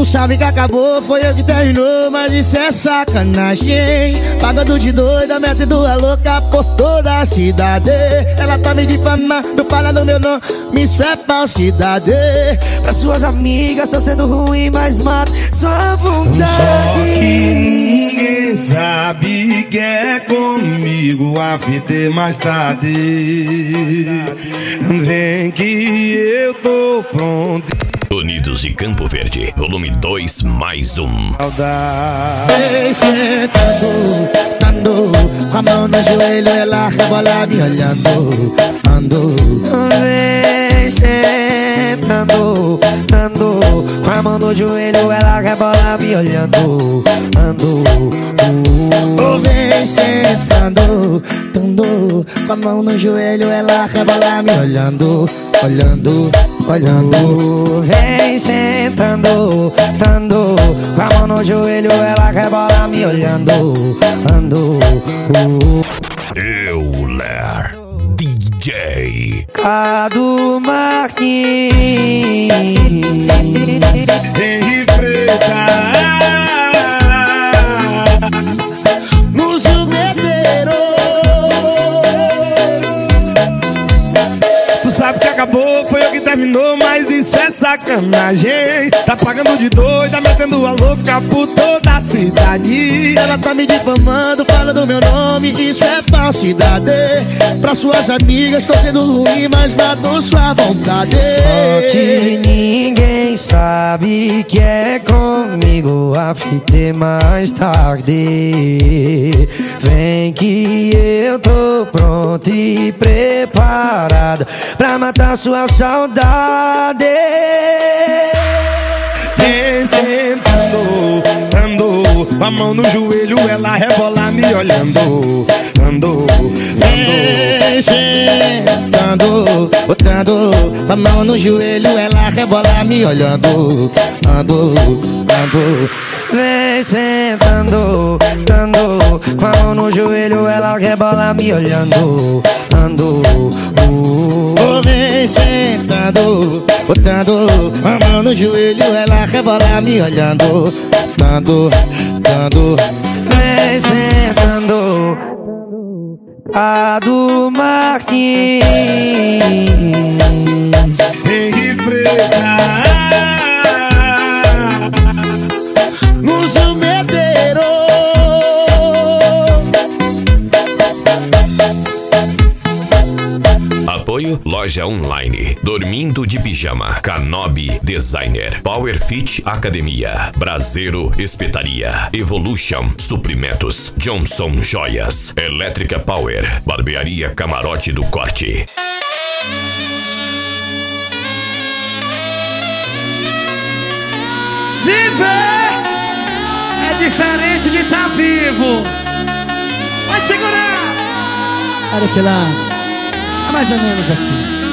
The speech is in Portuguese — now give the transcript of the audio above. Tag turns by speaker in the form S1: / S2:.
S1: Tu sabe que acabou, foi eu que terminou, mas isso é sacanagem. Pagando de doida, metendo a louca por toda a cidade. Ela tá me difamando, falando meu nome, isso é falsidade.
S2: Pra suas amigas tá sendo ruim, mas mata sua vontade.
S3: Só que ninguém sabe que é comigo, a fita é mais tarde. Vem que eu tô pronto.
S4: Unidos e Campo Verde, volume 2 mais um.
S1: Vem sentando, ando, com a mão no joelho, ela rebola me olhando, ando.
S2: Vem sentando, com a mão no joelho, ela rebola me olhando, ando.
S1: Vem sentando, com a mão no joelho, ela rebola me olhando, olhando.
S2: Vem sentando, com a mão no joelho, ela rebola me olhando, ando.
S4: Euler DJ
S2: Cadu Marquinhos.
S3: Henri Preta.
S1: No jugueteiro.
S3: Tu sabe que acabou, foi eu que terminou, mas isso é sacanagem. Tá pagando de doida, metendo a louca por toda a cidade.
S1: Ela tá me difamando, falando meu nome, isso é falsidade. Pra suas amigas tô sendo ruim, mas mato sua vontade.
S2: Só que ninguém sabe que é comigo, a fita é mais tarde. Vem que eu tô pronto e preparado pra matar sua saudade.
S3: Vem sentando, com a mão no joelho, ela rebola me olhando, ando.
S1: Vem sentando, botando a mão no joelho, ela rebola me olhando, ando.
S2: Vem sentando, com a mão no joelho, ela rebola me olhando, ando.
S1: Vem sentando, botando a mão no joelho, ela rebola me olhando, ando.
S2: Vem sentando, Cadu Marquinhos.
S3: Henri Preta.
S1: No jugueteiro.
S4: Apoio Loja Online, Dormindo de Pijama, Canobi Designer, Power Fit Academia, Braseiro Espetaria, Evolution Suprimentos, Johnson Joias, Elétrica Power, Barbearia Camarote do Corte.
S5: Viver é diferente de estar vivo. Vai segurar.
S1: Olha que lá, é mais ou menos assim.